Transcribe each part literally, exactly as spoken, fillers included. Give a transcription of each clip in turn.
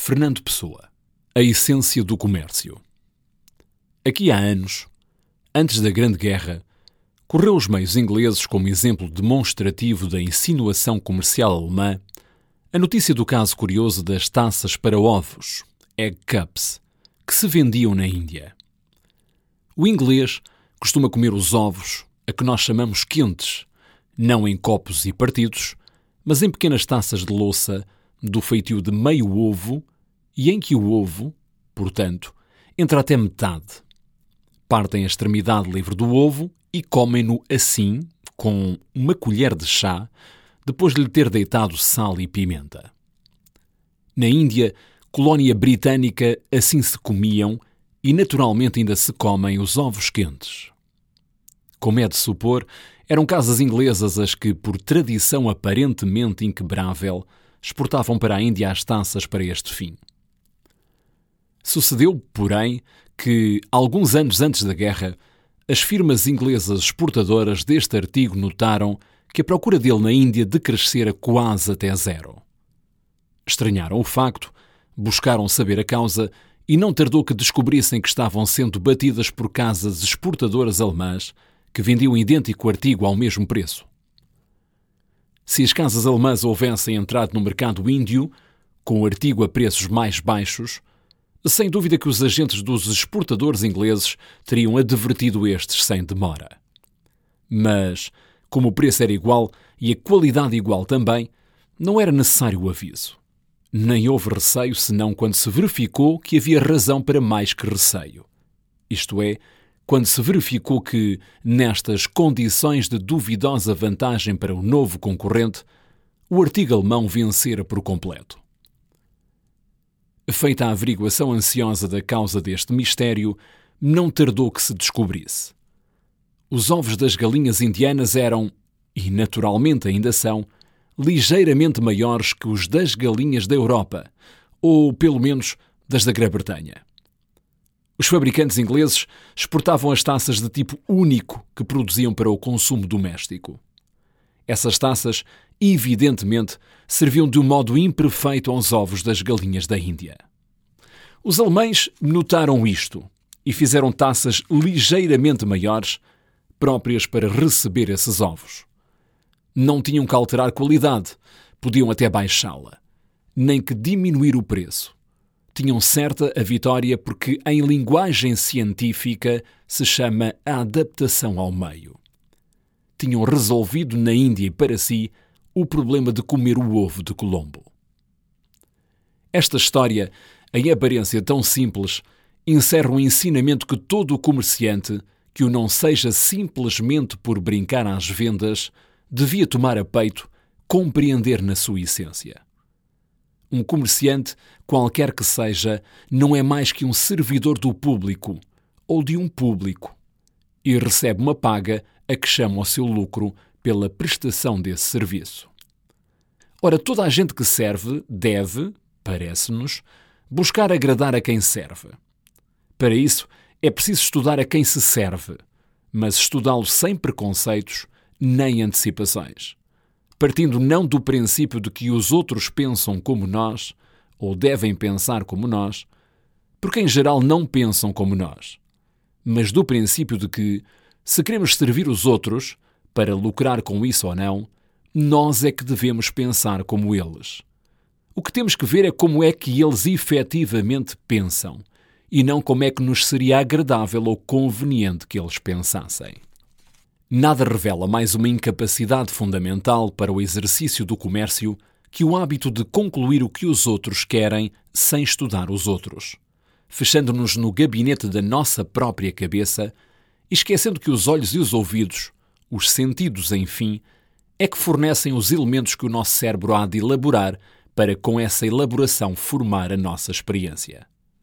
Fernando Pessoa. A essência do comércio. Aqui há anos, antes da Grande Guerra, correu os meios ingleses como exemplo demonstrativo da insinuação comercial alemã a notícia do caso curioso das taças para ovos, egg cups, que se vendiam na Índia. O inglês costuma comer os ovos, a que nós chamamos quentes, não em copos e partidos, mas em pequenas taças de louça do feitio de meio ovo e em que o ovo, portanto, entra até metade. Partem a extremidade livre do ovo e comem-no assim, com uma colher de chá, depois de lhe ter deitado sal e pimenta. Na Índia, colónia britânica, assim se comiam e naturalmente ainda se comem os ovos quentes. Como é de supor, eram casas inglesas as que, por tradição aparentemente inquebrável, exportavam para a Índia as taças para este fim. Sucedeu, porém, que, alguns anos antes da guerra, as firmas inglesas exportadoras deste artigo notaram que a procura dele na Índia decrescera quase até zero. Estranharam o facto, buscaram saber a causa e não tardou que descobrissem que estavam sendo batidas por casas exportadoras alemãs que vendiam idêntico artigo ao mesmo preço. Se as casas alemãs houvessem entrado no mercado índio, com o artigo a preços mais baixos, sem dúvida que os agentes dos exportadores ingleses teriam advertido estes sem demora. Mas, como o preço era igual e a qualidade igual também, não era necessário o aviso. Nem houve receio senão quando se verificou que havia razão para mais que receio. Isto é, quando se verificou que, nestas condições de duvidosa vantagem para o novo concorrente, o artigo alemão vencera por completo. Feita a averiguação ansiosa da causa deste mistério, não tardou que se descobrisse. Os ovos das galinhas indianas eram, e naturalmente ainda são, ligeiramente maiores que os das galinhas da Europa, ou pelo menos das da Grã-Bretanha. Os fabricantes ingleses exportavam as taças de tipo único que produziam para o consumo doméstico. Essas taças, evidentemente, serviam de um modo imperfeito aos ovos das galinhas da Índia. Os alemães notaram isto e fizeram taças ligeiramente maiores, próprias para receber esses ovos. Não tinham que alterar qualidade, podiam até baixá-la, nem que diminuir o preço. Tinham certa a vitória porque, em linguagem científica, se chama a adaptação ao meio. Tinham resolvido na Índia e para si o problema de comer o ovo de Colombo. Esta história, em aparência tão simples, encerra um ensinamento que todo o comerciante, que o não seja simplesmente por brincar às vendas, devia tomar a peito, compreender na sua essência. Um comerciante, qualquer que seja, não é mais que um servidor do público ou de um público e recebe uma paga a que chama o seu lucro pela prestação desse serviço. Ora, toda a gente que serve deve, parece-nos, buscar agradar a quem serve. Para isso, é preciso estudar a quem se serve, mas estudá-lo sem preconceitos nem antecipações, partindo não do princípio de que os outros pensam como nós, ou devem pensar como nós, porque em geral não pensam como nós, mas do princípio de que, se queremos servir os outros, para lucrar com isso ou não, nós é que devemos pensar como eles. O que temos que ver é como é que eles efetivamente pensam, e não como é que nos seria agradável ou conveniente que eles pensassem. Nada revela mais uma incapacidade fundamental para o exercício do comércio que o hábito de concluir o que os outros querem sem estudar os outros, fechando-nos no gabinete da nossa própria cabeça e esquecendo que os olhos e os ouvidos, os sentidos, enfim, é que fornecem os elementos que o nosso cérebro há de elaborar para, com essa elaboração, formar a nossa experiência.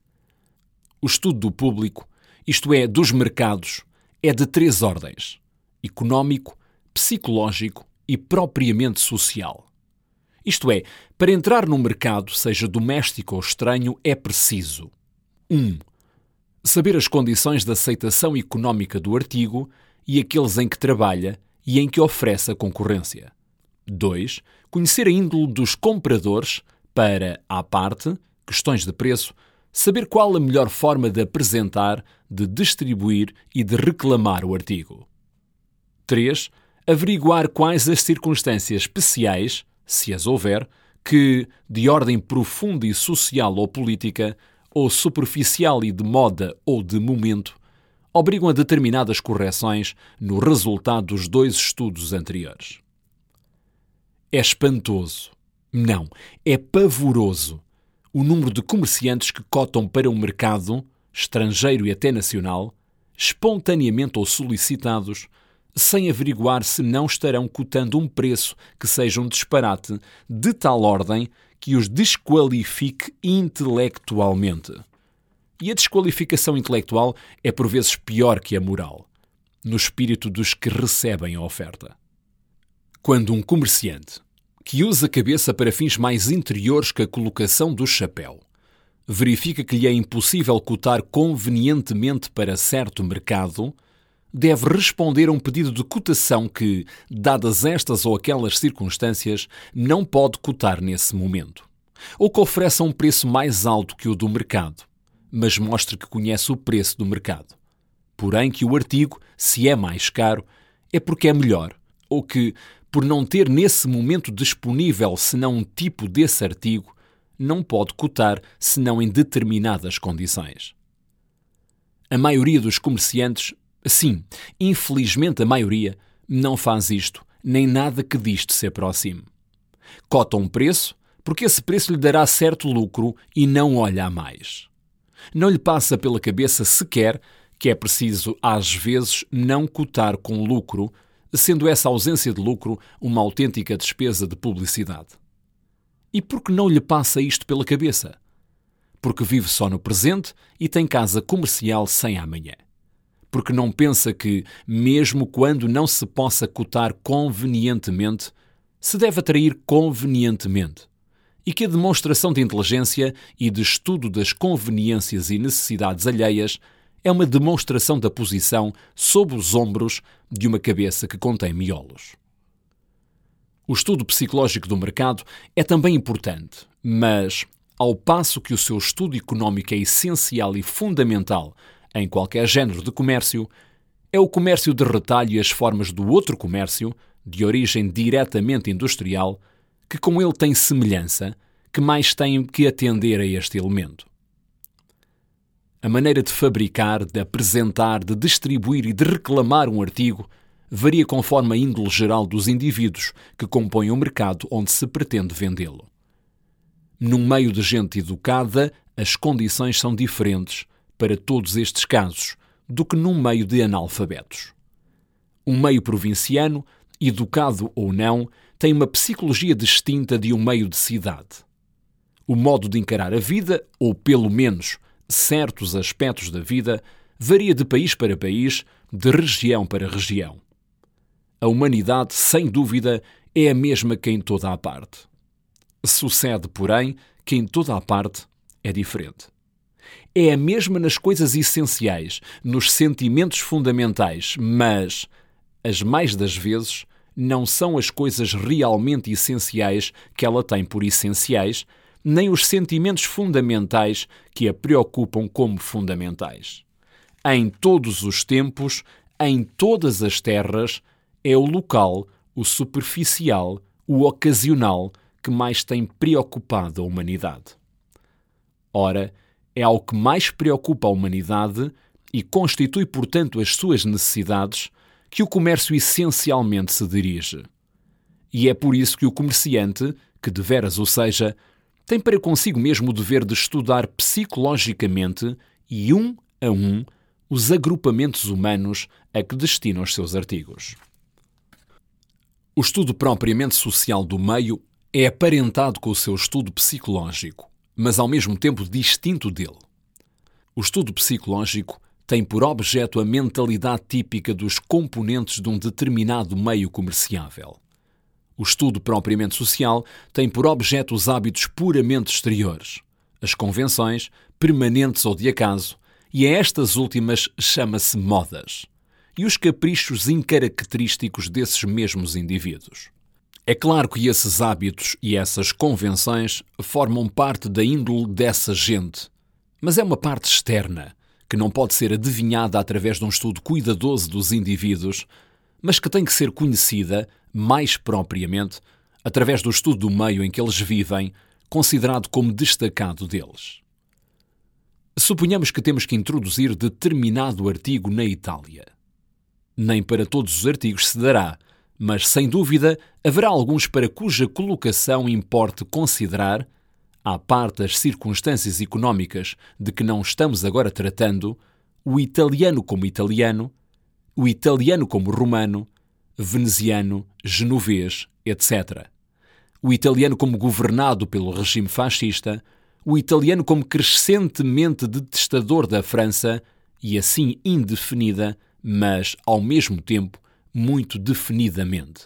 O estudo do público, isto é, dos mercados, é de três ordens: económico, psicológico e propriamente social. Isto é, para entrar num mercado, seja doméstico ou estranho, é preciso um Saber as condições de aceitação económica do artigo e aqueles em que trabalha e em que oferece a concorrência. dois Conhecer a índole dos compradores para, à parte, questões de preço, saber qual a melhor forma de apresentar, de distribuir e de reclamar o artigo. três. Averiguar quais as circunstâncias especiais, se as houver, que, de ordem profunda e social ou política, ou superficial e de moda ou de momento, obrigam a determinadas correções no resultado dos dois estudos anteriores. É espantoso, não, é pavoroso, o número de comerciantes que cotam para o mercado, estrangeiro e até nacional, espontaneamente ou solicitados, sem averiguar se não estarão cotando um preço que seja um disparate de tal ordem que os desqualifique intelectualmente. E a desqualificação intelectual é por vezes pior que a moral, no espírito dos que recebem a oferta. Quando um comerciante, que usa a cabeça para fins mais interiores que a colocação do chapéu, verifica que lhe é impossível cotar convenientemente para certo mercado, deve responder a um pedido de cotação que, dadas estas ou aquelas circunstâncias, não pode cotar nesse momento. Ou que ofereça um preço mais alto que o do mercado, mas mostre que conhece o preço do mercado. Porém que o artigo, se é mais caro, é porque é melhor, ou que, por não ter nesse momento disponível senão um tipo desse artigo, não pode cotar senão em determinadas condições. A maioria dos comerciantes, sim, infelizmente a maioria, não faz isto, nem nada que disto se aproxime. Cota um preço, porque esse preço lhe dará certo lucro e não olha a mais. Não lhe passa pela cabeça sequer que é preciso, às vezes, não cotar com lucro, sendo essa ausência de lucro uma autêntica despesa de publicidade. E por que não lhe passa isto pela cabeça? Porque vive só no presente e tem casa comercial sem amanhã. Porque não pensa que, mesmo quando não se possa cotar convenientemente, se deve atrair convenientemente, e que a demonstração de inteligência e de estudo das conveniências e necessidades alheias é uma demonstração da posição sob os ombros de uma cabeça que contém miolos. O estudo psicológico do mercado é também importante, mas, ao passo que o seu estudo económico é essencial e fundamental em qualquer género de comércio, é o comércio de retalho e as formas do outro comércio, de origem diretamente industrial, que com ele tem semelhança, que mais têm que atender a este elemento. A maneira de fabricar, de apresentar, de distribuir e de reclamar um artigo varia conforme a índole geral dos indivíduos que compõem o mercado onde se pretende vendê-lo. Num meio de gente educada, as condições são diferentes para todos estes casos do que num meio de analfabetos. Um meio provinciano, educado ou não, tem uma psicologia distinta de um meio de cidade. O modo de encarar a vida, ou pelo menos certos aspectos da vida, varia de país para país, de região para região. A humanidade, sem dúvida, é a mesma que em toda a parte. Sucede, porém, que em toda a parte é diferente. É a mesma nas coisas essenciais, nos sentimentos fundamentais, mas, as mais das vezes, não são as coisas realmente essenciais que ela tem por essenciais, nem os sentimentos fundamentais que a preocupam como fundamentais. Em todos os tempos, em todas as terras, é o local, o superficial, o ocasional que mais tem preocupado a humanidade. Ora, é ao que mais preocupa a humanidade e constitui, portanto, as suas necessidades que o comércio essencialmente se dirige. E é por isso que o comerciante, que deveras o seja, tem para consigo mesmo o dever de estudar psicologicamente e um a um os agrupamentos humanos a que destina os seus artigos. O estudo propriamente social do meio é aparentado com o seu estudo psicológico, mas ao mesmo tempo distinto dele. O estudo psicológico tem por objeto a mentalidade típica dos componentes de um determinado meio comerciável. O estudo propriamente social tem por objeto os hábitos puramente exteriores, as convenções, permanentes ou de acaso, e a estas últimas chama-se modas, e os caprichos incaracterísticos desses mesmos indivíduos. É claro que esses hábitos e essas convenções formam parte da índole dessa gente, mas é uma parte externa, que não pode ser adivinhada através de um estudo cuidadoso dos indivíduos, mas que tem que ser conhecida, mais propriamente, através do estudo do meio em que eles vivem, considerado como destacado deles. Suponhamos que temos que introduzir determinado artigo na Itália. Nem para todos os artigos se dará, mas, sem dúvida, haverá alguns para cuja colocação importe considerar, à parte das circunstâncias económicas de que não estamos agora tratando, o italiano como italiano, o italiano como romano, veneziano, genovês, etcétera. O italiano como governado pelo regime fascista, o italiano como crescentemente detestador da França e assim indefinida, mas, ao mesmo tempo, muito definidamente.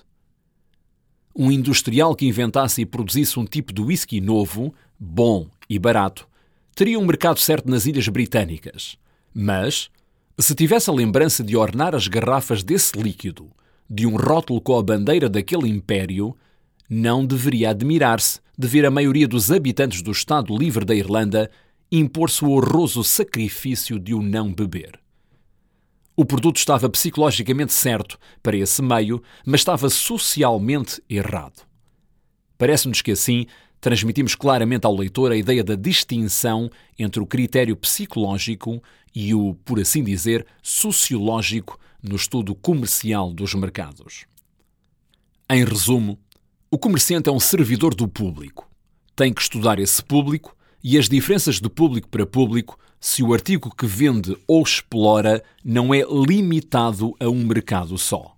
Um industrial que inventasse e produzisse um tipo de whisky novo, bom e barato, teria um mercado certo nas Ilhas Britânicas. Mas, se tivesse a lembrança de ornar as garrafas desse líquido de um rótulo com a bandeira daquele império, não deveria admirar-se de ver a maioria dos habitantes do Estado Livre da Irlanda impor-se o horroroso sacrifício de o não beber. O produto estava psicologicamente certo para esse meio, mas estava socialmente errado. Parece-nos que assim transmitimos claramente ao leitor a ideia da distinção entre o critério psicológico e o, por assim dizer, sociológico no estudo comercial dos mercados. Em resumo, o comerciante é um servidor do público. Tem que estudar esse público e as diferenças de público para público se o artigo que vende ou explora não é limitado a um mercado só.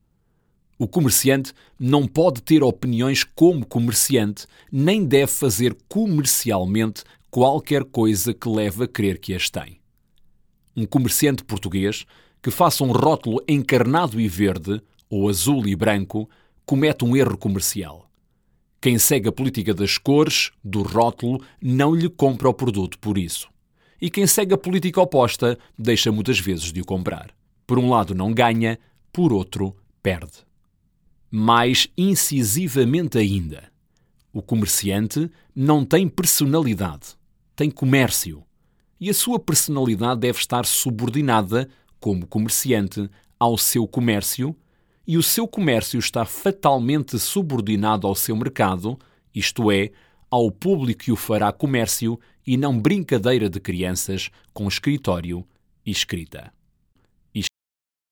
O comerciante não pode ter opiniões como comerciante, nem deve fazer comercialmente qualquer coisa que leve a crer que as tem. Um comerciante português que faça um rótulo encarnado e verde, ou azul e branco, comete um erro comercial. Quem segue a política das cores, do rótulo, não lhe compra o produto por isso. E quem segue a política oposta deixa muitas vezes de o comprar. Por um lado não ganha, por outro perde. Mais incisivamente ainda, o comerciante não tem personalidade, tem comércio. E a sua personalidade deve estar subordinada, como comerciante, ao seu comércio, e o seu comércio está fatalmente subordinado ao seu mercado, isto é, ao público que o fará comércio e não brincadeira de crianças com escritório e escrita.